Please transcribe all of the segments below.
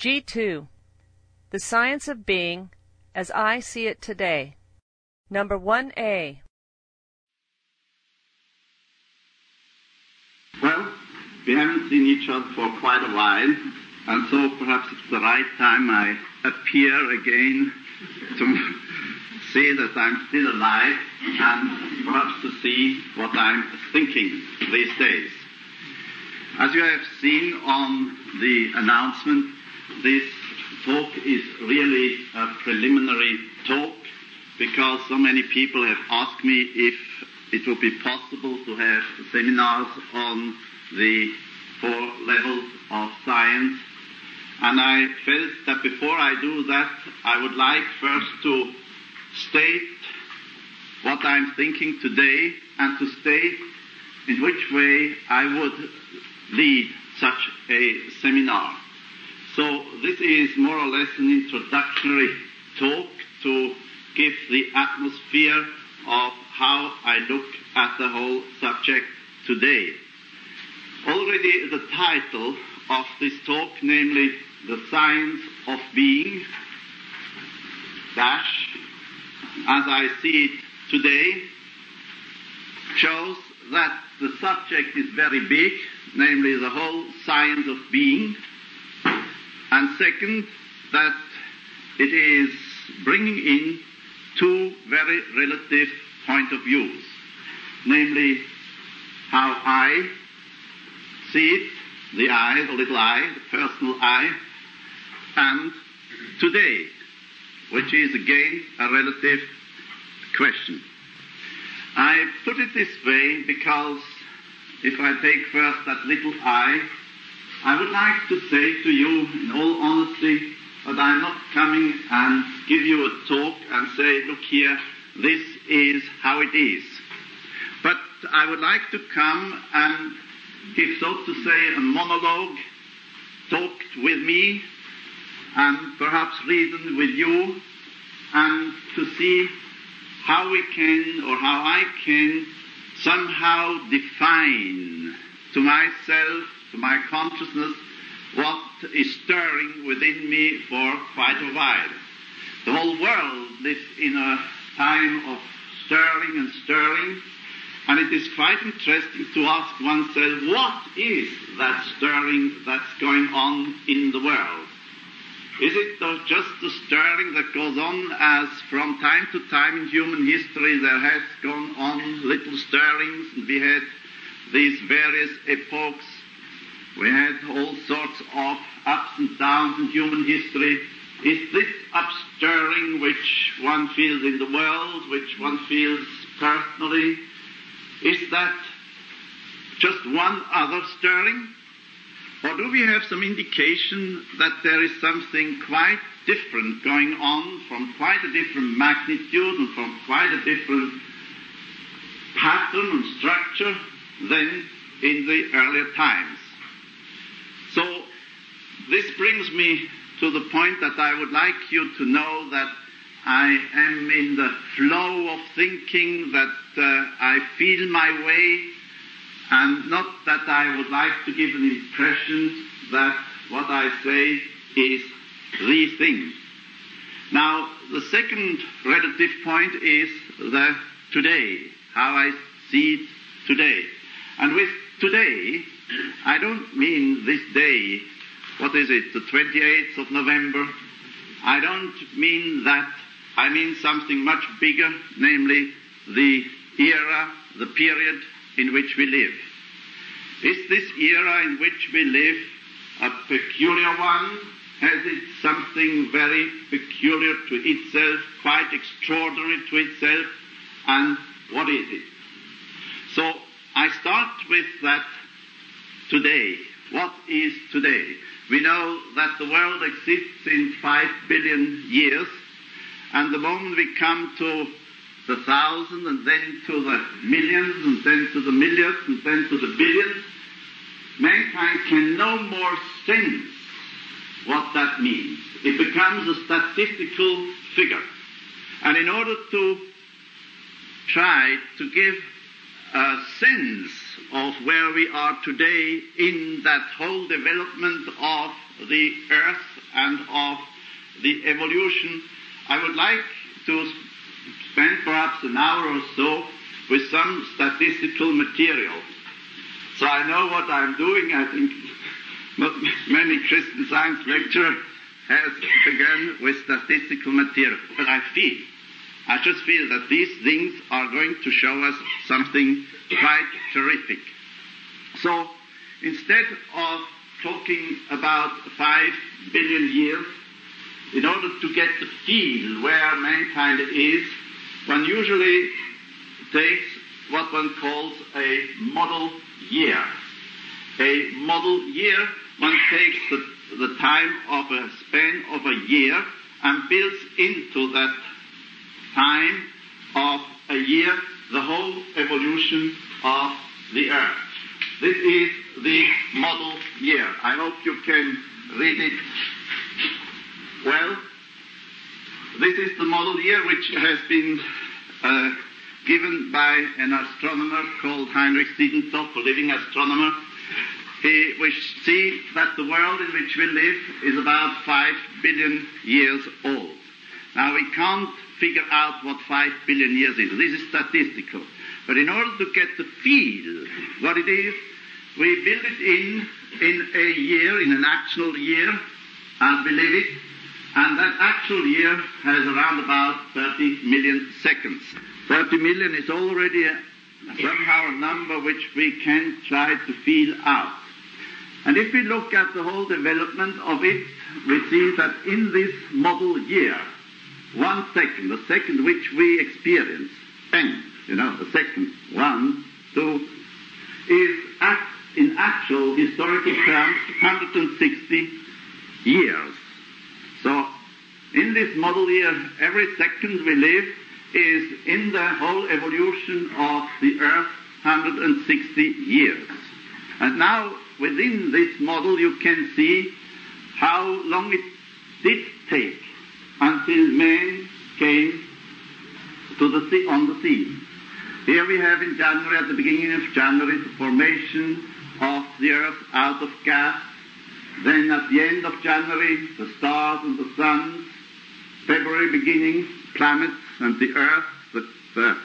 G2. The Science of Being as I See It Today. Number 1A. Well, we haven't seen each other for quite a while, and so perhaps it's the right time I appear again to see that I'm still alive and perhaps to see what I'm thinking these days. As you have seen on the announcement, this talk is really a preliminary talk because so many people have asked me if it would be possible to have seminars on the 4 levels of science. And I felt that before I do that, I would like first to state what I'm thinking today and to state in which way I would lead such a seminar. So this is more or less an introductory talk to give the atmosphere of how I look at the whole subject today. Already the title of this talk, namely The Science of Being, as I see it today, shows that the subject is very big, namely the whole science of being, and second, that it is bringing in 2 very relative point of views, namely how I see it, the I, the little I, the personal I, and today, which is again a relative question. I put it this way because if I take first that little I would like to say to you in all honesty that I'm not coming and give you a talk and say, look here, this is how it is. But I would like to come and give, so to say, a monologue, talk with me, and perhaps reason with you, and to see how we can, or how I can, somehow define to myself, to my consciousness, what is stirring within me for quite a while. The whole world lives in a time of stirring, and it is quite interesting to ask oneself, what is that stirring that's going on in the world? Is it just the stirring that goes on as from time to time in human history there has gone on little stirrings, and we had these various epochs, we had all sorts of ups and downs in human history. Is this upstirring which one feels in the world, which one feels personally, is that just one other stirring? Or do we have some indication that there is something quite different going on, from quite a different magnitude and from quite a different pattern and structure than in the earlier times? So this brings me to the point that I would like you to know that I am in the flow of thinking, that I feel my way, and not that I would like to give an impression that what I say is the thing. Now, the second relative point is the today, how I see it today. And with today, I don't mean this day, what is it, the 28th of November? I don't mean that. I mean something much bigger, namely the era, the period in which we live. Is this era in which we live a peculiar one? Has it something very peculiar to itself, quite extraordinary to itself? And what is it? So I start with that today. What is today? We know that the world exists in 5 billion years, and the moment we come to the 1,000, and then to the millions, and then to the millions, and then to the billions, mankind can no more sense what that means. It becomes a statistical figure. And in order to try to give a sense of where we are today in that whole development of the earth and of the evolution, I would like to spend perhaps an hour or so with some statistical material. So I know what I'm doing. I think not many Christian Science lecturer has begun with statistical material. But I just feel that these things are going to show us something quite terrific. So instead of talking about 5 billion years, in order to get the feel where mankind is, one usually takes what one calls a model year. A model year, one takes the time of a span of a year and builds into that time of a year the whole evolution of the earth. This is the model year. I hope you can read it well. This is the model year which has been given by an astronomer called Heinrich Siedentopf, a living astronomer. We see that the world in which we live is about 5 billion years old. Now we can't figure out what 5 billion years is. This is statistical. But in order to get the feel what it is, we build it in a year, in an actual year, as we live it. And that actual year has around about 30 million seconds. 30 million is already somehow a number which we can try to feel out. And if we look at the whole development of it, we see that in this model year, 1 second, the second which we experience, the second, 1, 2, is in actual historical terms 160 years. So in this model year, every second we live is in the whole evolution of the earth 160 years. And now within this model you can see how long it did take until man came to the sea, on the scene. Here we have in January, at the beginning of January, the formation of the earth out of gas. Then at the end of January, the stars and the suns. February beginning, planets and the earth, the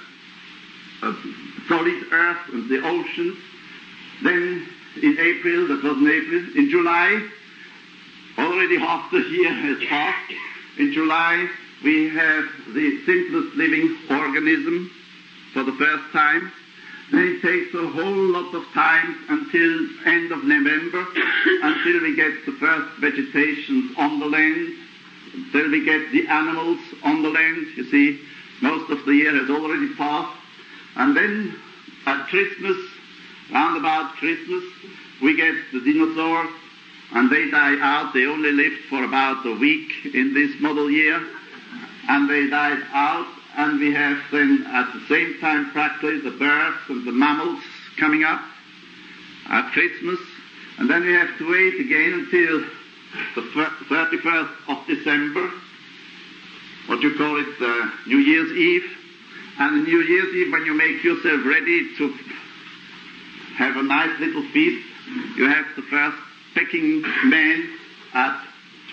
solid earth and the oceans. Then in April, that was in April. In July, already half the year has passed. In July, we have the simplest living organism for the first time. Then it takes a whole lot of time until end of November, until we get the first vegetations on the land, until we get the animals on the land. You see, most of the year has already passed. And then at Christmas, round about Christmas, we get the dinosaurs, and they die out. They only lived for about a week in this model year, and they died out. And we have then at the same time practically the birds and the mammals coming up at Christmas. And then we have to wait again until the 31st of December, what you call it, New Year's Eve. And New Year's Eve, when you make yourself ready to have a nice little feast, you have the first pecking man at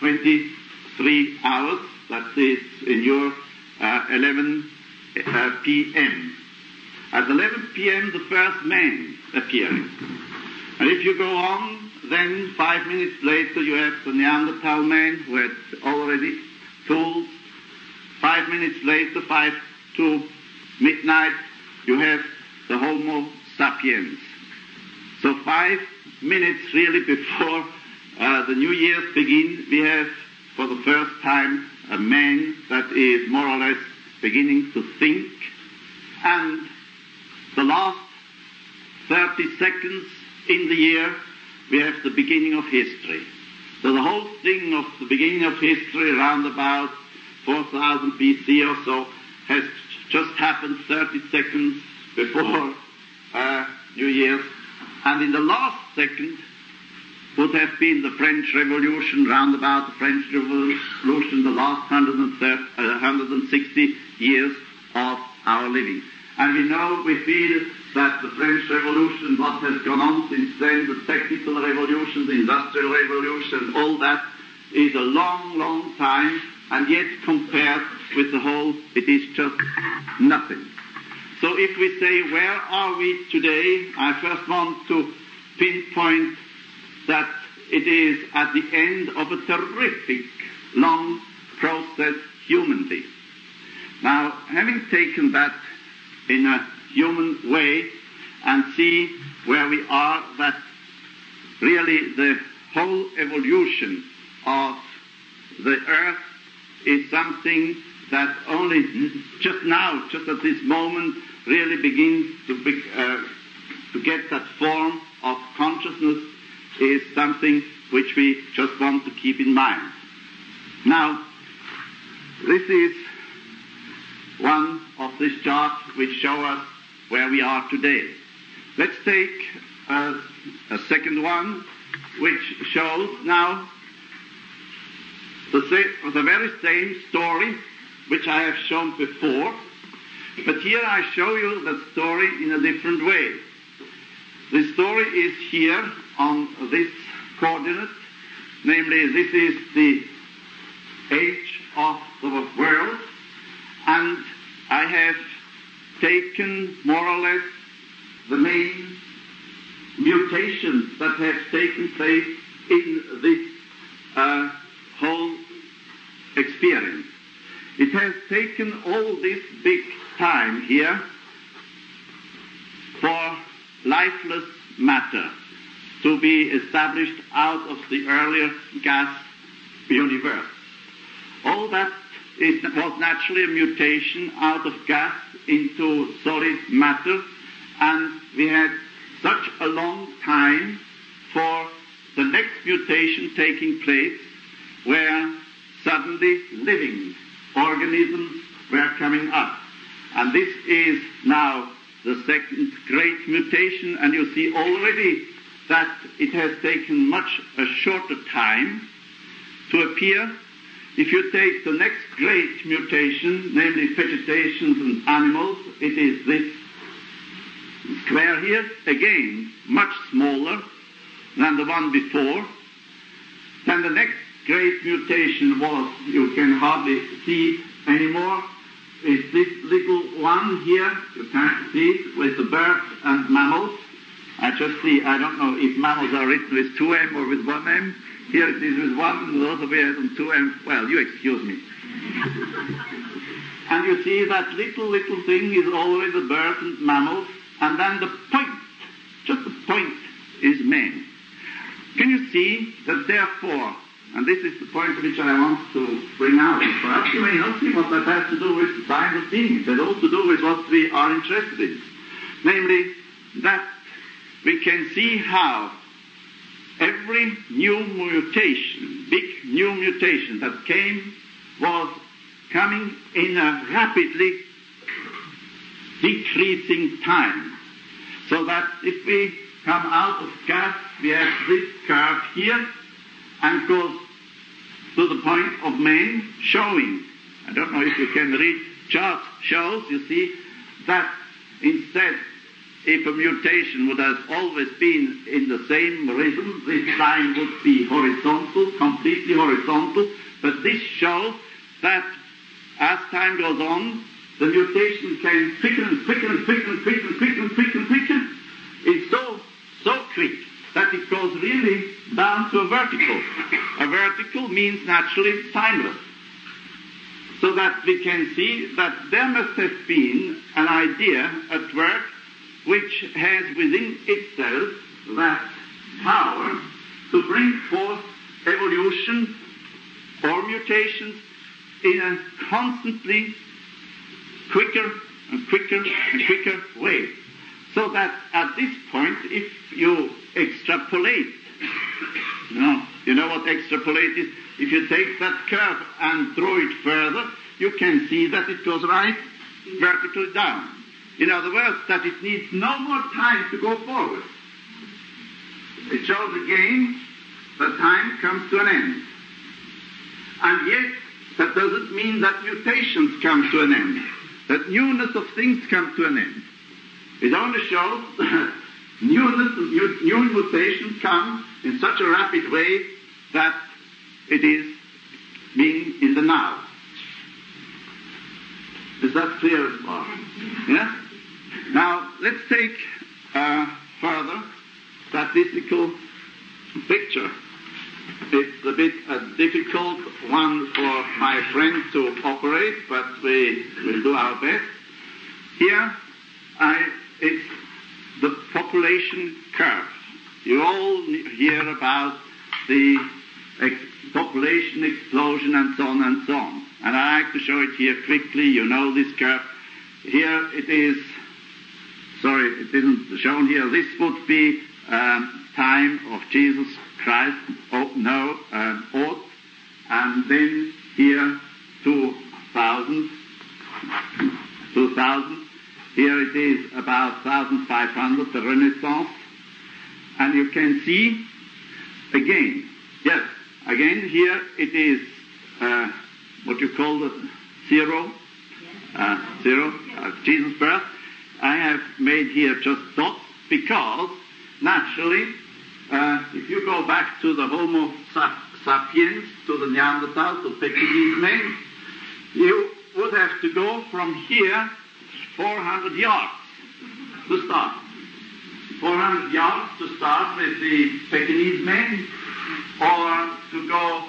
23 hours. That is in your 11 p.m. At 11 p.m. the first man appearing. And if you go on, then 5 minutes later you have the Neanderthal man who had already tools. 5 minutes later, 5 to midnight, you have the Homo sapiens. So 5 minutes really before the New Year's begin, we have for the first time a man that is more or less beginning to think. And the last 30 seconds in the year, we have the beginning of history. So the whole thing of the beginning of history around about 4000 BC or so has just happened 30 seconds before New Year's. And in the last second would have been the French Revolution, round about the French Revolution, the last 160 years of our living. And we feel that the French Revolution, what has gone on since then, the technical revolution, the industrial revolution, all that is a long, long time, and yet compared with the whole, it is just nothing. So if we say, where are we today, I first want to pinpoint that it is at the end of a terrific, long process humanly. Now, having taken that in a human way and see where we are, that really the whole evolution of the earth is something that only just now, just at this moment, really begins to get that form of consciousness, is something which we just want to keep in mind. Now, this is one of these charts which show us where we are today. Let's take a second one, which shows now the very same story which I have shown before, but here I show you the story in a different way. The story is here on this coordinate, namely this is the age of the world, and I have taken more or less the main mutations that have taken place in this whole experience. It has taken all this big time here for lifeless matter to be established out of the earlier gas universe. All that was naturally a mutation out of gas into solid matter, and we had such a long time for the next mutation taking place, where suddenly living organisms were coming up. And this is now the second great mutation, and you see already that it has taken much a shorter time to appear. If you take the next great mutation, namely vegetations and animals, it is this square here, again much smaller than the one before. Then the next great mutation was, you can hardly see it anymore, is this little one here, you can't see it, with the birds and mammals. I just see, I don't know if mammals are written with 2M or with 1M. Here it is with 1, and the other way on 2M. Well, you excuse me. And you see that little thing is always the birds and mammals, and then the point, just the point, is man. Can you see that therefore, and this is the point which I want to bring out, perhaps you may not see what that has to do with the science of being, it has all to do with what we are interested in. Namely, that we can see how every new mutation, big new mutation that came, was coming in a rapidly decreasing time. So that if we come out of gas, we have this curve here, and goes to the point of man, showing, I don't know if you can read, chart shows, you see, that instead, if a mutation would have always been in the same rhythm, this line would be horizontal, completely horizontal, but this shows that as time goes on, the mutation came quicker and quicker and quicker and quicker and quicker and quicker and quicker. It's so quick that it goes really down to a vertical. A vertical means naturally timeless. So that we can see that there must have been an idea at work which has within itself that power to bring forth evolution or mutations in a constantly quicker and quicker and quicker way. So that at this point, if you extrapolate, you know what extrapolate is? If you take that curve and throw it further, you can see that it goes right vertically down. In other words, that it needs no more time to go forward. It shows again that time comes to an end. And yet, that doesn't mean that mutations come to an end, that newness of things come to an end. It only shows that new mutations come in such a rapid way that it is being in the now. Is that clear as well? Yeah? Now, let's take further statistical picture. It's a bit a difficult one for my friend to operate, but we will do our best. Here, it's the population curve. You all hear about the population explosion and so on and so on. And I like to show it here quickly. You know this curve. Here it is, sorry, it isn't shown here. This would be time of Jesus Christ, oath, and then here 2000. Here it is about 1500, the Renaissance. And you can see again, here it is what you call the zero, Jesus' birth. I have made here just dots because naturally, if you go back to the Homo sapiens, to the Neanderthal, to Pekingese men, you would have to go from here 400 yards to start. 400 yards to start with the Pekingese men, or to go,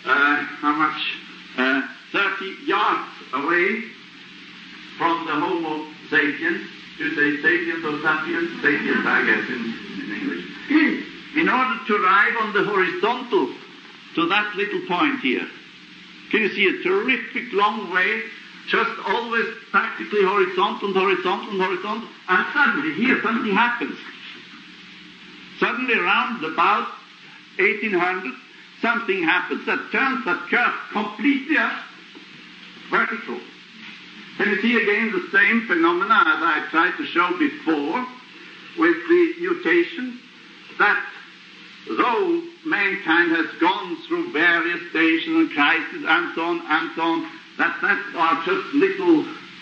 30 yards away from the Homo sapiens. You say sapiens or sapiens? Sapiens, I guess, in English. In order to arrive on the horizontal to that little point here. Can you see a terrific long way, just always practically horizontal, and suddenly here something happens. Suddenly around about 1800, something happens that turns that curve completely vertical. Can you see again the same phenomena as I tried to show before with the mutation, that though mankind has gone through various stages and crises and so on, that are just little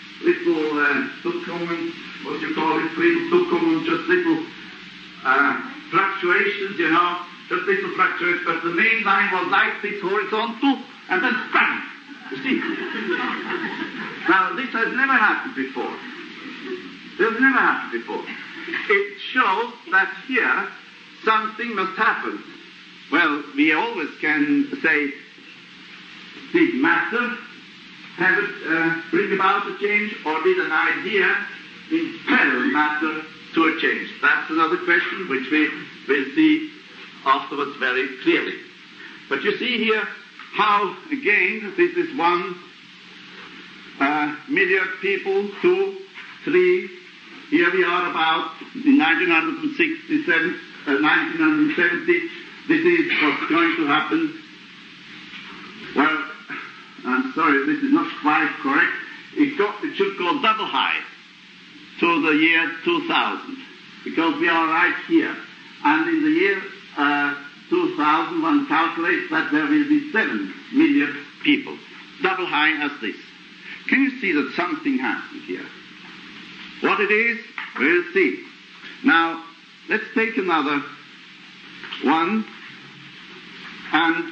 what you call it, just little fluctuations, just little fluctuations, but the main line was like this horizontal, and then bang! You see? Now, this has never happened before. It shows that here something must happen. Well, we always can say, did matter bring about a change, or did an idea impel matter to a change? That's another question which we will see afterwards very clearly. But you see here how, again, this is 1 million people, 2, 3. Here we are about in 1970. This is what's going to happen. Well, I'm sorry, this is not quite correct. It should go double high to the year 2000, because we are right here. And in the year 2000, one calculates that there will be 7 million people, double high as this. Can you see that something happened here? What it is, we'll see. Now, let's take another one, and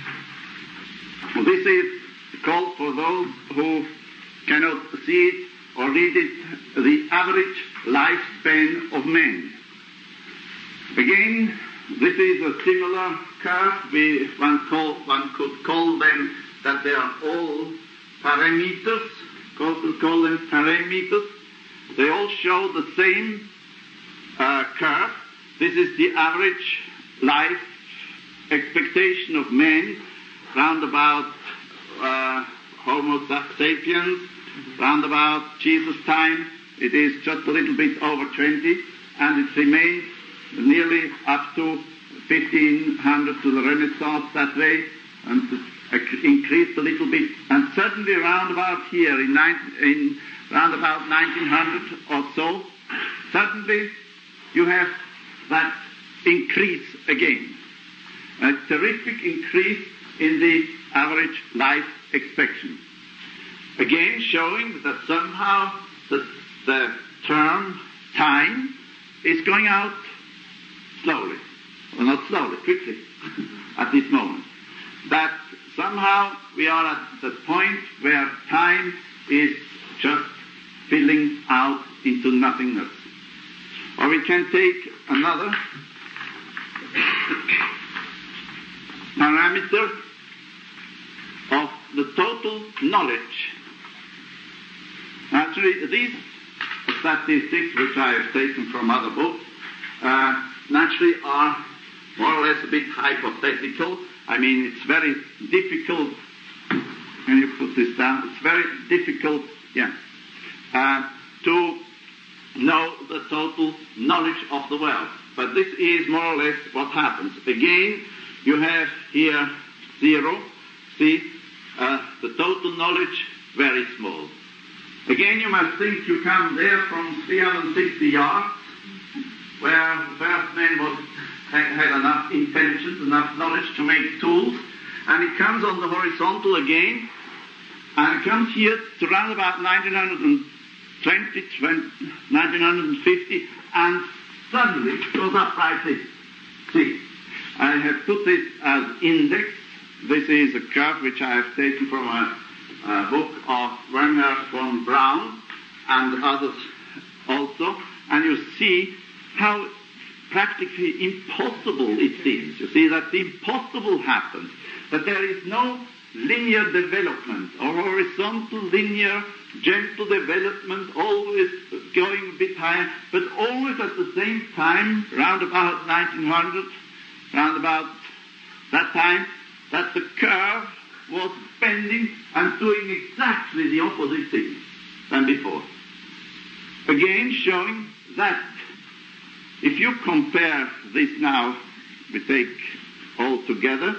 this is called, for those who cannot see it or read it, the average lifespan of men. Again, this is a similar curve. One could call them that they are all parameters. Call them parameters. They all show the same curve. This is the average life expectation of men round about Homo sapiens, round about Jesus' time. It is just a little bit over 20, and it remains nearly up to 1500 to the Renaissance that way, and increased a little bit. And suddenly round about here, round about 1900 or so, suddenly you have that increase again. A terrific increase in the average life expectancy. Again showing that somehow the term time is going out slowly. Well, not slowly, quickly, at this moment. that somehow we are at the point where time is just filling out into nothingness. Or we can take another parameter of the total knowledge. Actually, these statistics, which I have taken from other books, naturally are more or less a bit hypothetical. I mean, it's very difficult. Can you put this down? It's very difficult, to know the total knowledge of the world. But this is more or less what happens. Again, you have here 0. See, the total knowledge, very small. Again, you must think you come there from 360 yards, where the first man had enough intelligence, enough knowledge to make tools, and it comes on the horizontal again, and it comes here to around about 1950, and suddenly it goes up like this. See, I have put this as index. This is a curve which I have taken from a book of Werner von Braun and others also, and you see how practically impossible it seems. You see that the impossible happens, that there is no linear development or horizontal, linear, gentle development, always going a bit higher, but always at the same time, round about 1900, round about that time, that the curve was bending and doing exactly the opposite thing than before. Again, showing that if you compare this now, we take all together.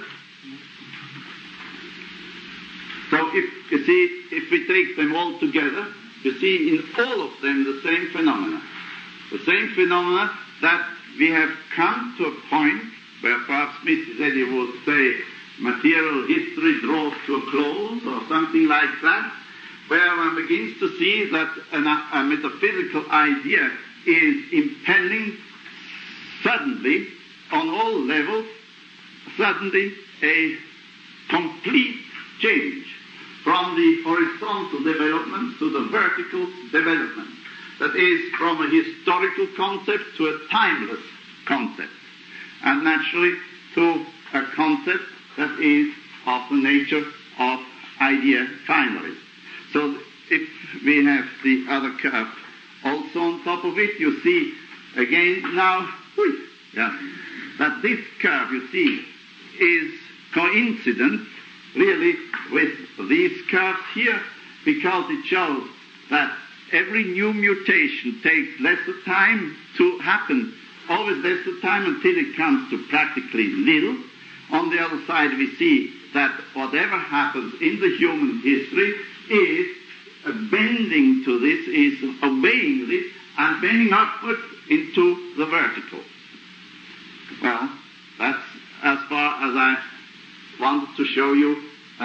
So if we take them all together, you see in all of them the same phenomena. The same phenomena that we have come to a point where perhaps Mrs. Eddy would say material history draws to a close or something like that, where one begins to see that a metaphysical idea is impelling suddenly, on all levels, suddenly a complete change from the horizontal development to the vertical development. That is, from a historical concept to a timeless concept, and naturally to a concept that is of the nature of idea finally. So if we have the other curve also on top of it, you see again now that this curve, you see, is coincident really with these curves here, because it shows that every new mutation takes lesser time to happen, always lesser time until it comes to practically little. On the other side, we see that whatever happens in the human history is bending to this, is obeying this, and bending upward into the vertical. Well, that's as far as I wanted to show you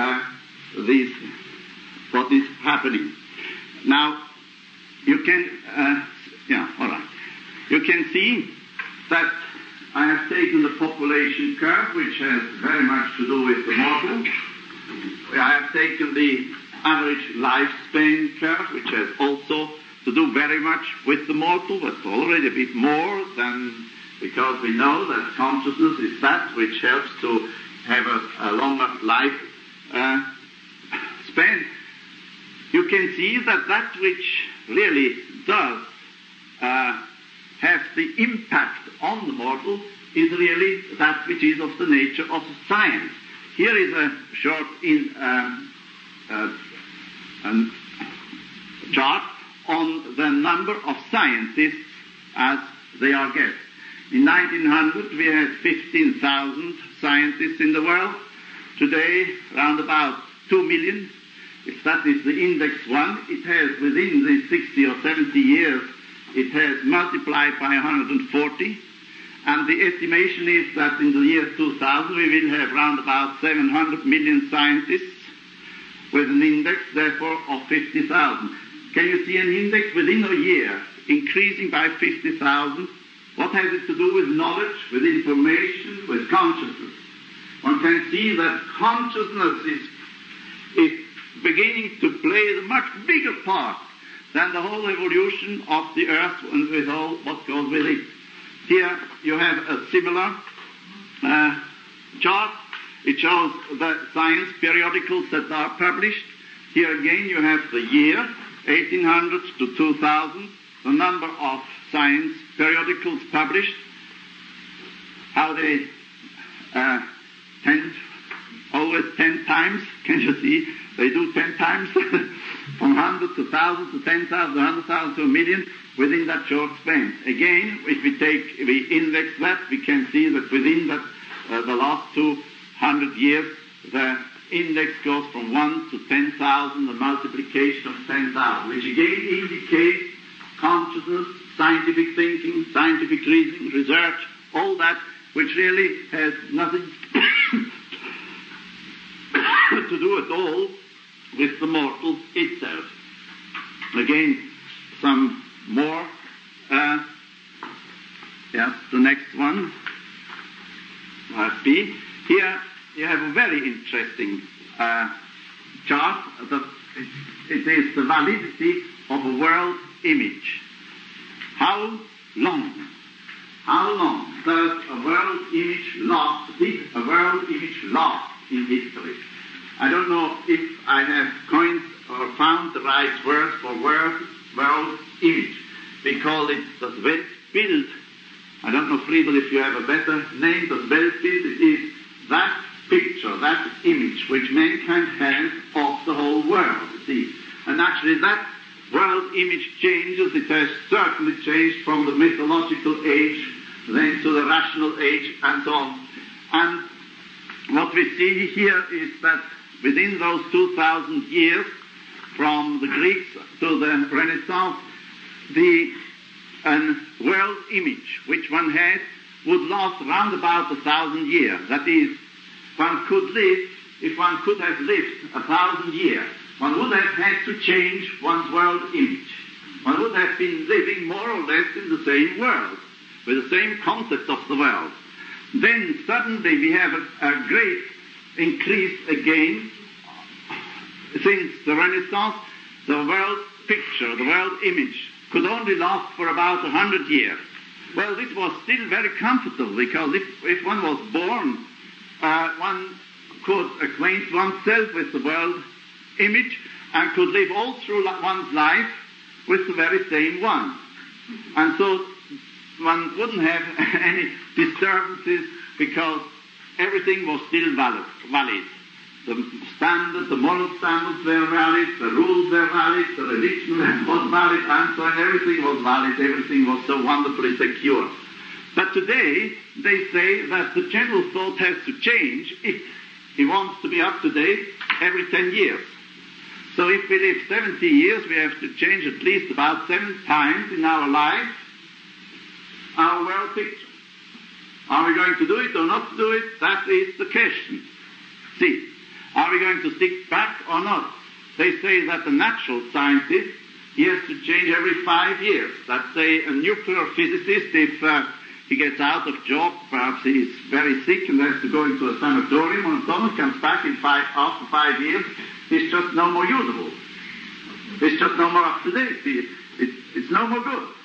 what is happening. Now, you can, you can see that I have taken the population curve, which has very much to do with the mortal. I have taken the average lifespan curve, which has also to do very much with the mortal, but already a bit more than, because we know that consciousness is that which helps to have a longer life span. You can see that that which really does have the impact on the mortal is really that which is of the nature of science. Here is a short chart on the number of scientists as they are guessed. In 1900 we had 15,000 scientists in the world. Today, around about 2 million. If that is the index 1, it has within the 60 or 70 years, it has multiplied by 140. And the estimation is that in the year 2000 we will have around about 700 million scientists with an index, therefore, of 50,000. Can you see an index within a year increasing by 50,000? What has it to do with knowledge, with information, with consciousness? one can see that consciousness is beginning to play a much bigger part than the whole evolution of the earth and with all what goes with it. Here you have a similar chart. It shows the science periodicals that are published. Here again you have the year, 1800 to 2000, the number of science periodicals published, how they always 10 times, can you see? They do 10 times, from 100 to 1,000 to 10,000 to 100,000 to a million within that short span. Again, if we index that, we can see that within that the last 200 years, the index goes from 1 to 10,000, the multiplication of 10,000, which again indicates consciousness, scientific thinking, scientific reasoning, research, all that, which really has nothing to do at all with the mortal itself. Again, some more. Yes, the next one. Must be. Here you have a very interesting chart. It is the validity of a world image. How long does a world image last? Did a world image last in history? I don't know if I have coined or found the right word for world image. We call it das Weltbild. I don't know, Friedel, if you have a better name. Das Weltbild, it is that picture, that image which mankind has of the whole world, you see. And actually that world image changes. It has certainly changed from the mythological age, then to the rational age, and so on. And what we see here is that within those 2,000 years, from the Greeks to the Renaissance, the world image which one had would last round about 1,000 years. That is, one could live, if one could have lived 1,000 years, one would have had to change one's world image. One would have been living more or less in the same world, with the same concept of the world. Then suddenly we have a great increase again. Since the Renaissance, the world picture, the world image, could only last for about 100 years. Well, this was still very comfortable, because if one was born, one could acquaint oneself with the world image and could live all through one's life with the very same one. And so one wouldn't have any disturbances, because everything was still valid. The standards, the moral standards were valid, the rules were valid, the religion was valid, and so on. Everything was valid, everything was so wonderfully secure. But today, they say that the general thought has to change if he wants to be up to date every 10 years. So if we live 70 years, we have to change at least about 7 times in our life our world picture. Are we going to do it or not to do it? That is the question. See, are we going to stick back or not? They say that the natural scientist, he has to change every 5 years. Let's say a nuclear physicist, if he gets out of job, perhaps he's very sick and has to go into a sanatorium, and someone comes back after 5 years, he's just no more usable. It's just no more up to date. It's no more good.